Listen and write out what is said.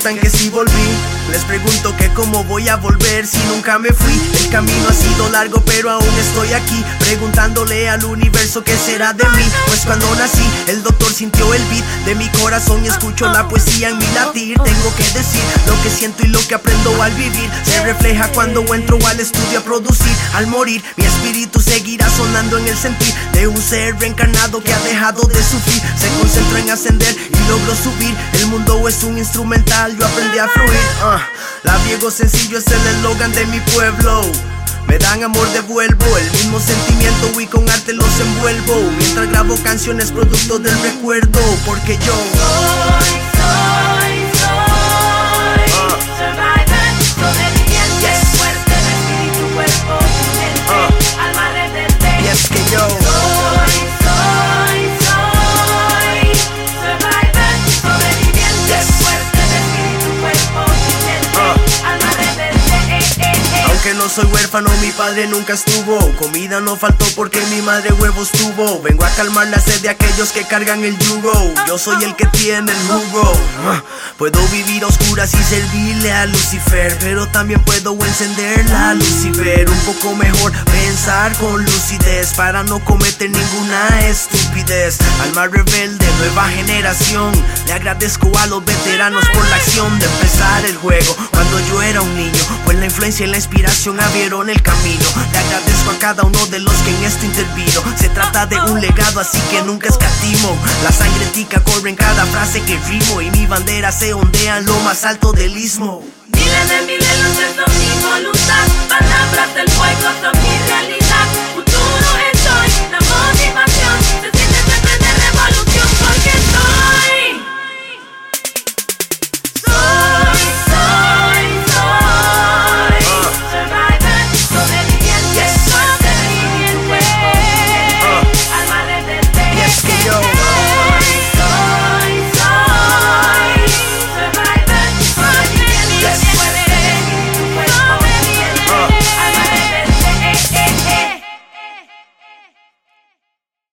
preguntan que si volví, les pregunto que cómo voy a volver si nunca me fui. El camino ha sido largo pero aún estoy aquí, preguntándole al universo qué será de mí. Pues cuando nací el doctor sintió el beat de mi corazón y escuchó la poesía en mi latir. Tengo que decir lo que siento y lo que aprendo al vivir. Se refleja cuando entro al estudio a producir. Al morir mi espíritu seguirá sonando en el sentir de un ser reencarnado que ha dejado de sufrir. Se concentró en ascender y logró subir. El mundo es un instrumental, yo aprendí a fluir. Labiego sencillo es el eslogan de mi pueblo. Me dan amor, devuelvo el mismo sentimiento y con arte los envuelvo. Mientras grabo canciones producto del recuerdo, porque yo soy survivor, sobreviviente, fuerte de espíritu, cuerpo, mente, alma rebelde. Y es que yo soy survivor, sobreviviente, fuerte de espíritu, cuerpo, mente, alma rebelde. Aunque no soy huérfano, mi padre nunca estuvo. Comida no faltó porque mi madre huevos tuvo. Vengo a calmar la sed de aquellos que cargan el yugo. Yo soy el que tiene el jugo. Puedo vivir a oscuras y servirle a Lucifer, pero también puedo encender la luz y ver un poco mejor, pensar con lucidez para no cometer ninguna estupidez. Alma rebelde, nueva generación, le agradezco a los veteranos por la acción de empezar el juego cuando yo era un niño, pues la influencia y la inspiración abrieron el camino. Le agradezco a cada uno de los que en esto intervino. Se trata de un legado, así que nunca escatimo. La sangre tica corre en cada frase que rimo y mi bandera se ondea en lo más alto del istmo. Miles de milenios son mi voluntad, palabras del fuego son mi realidad.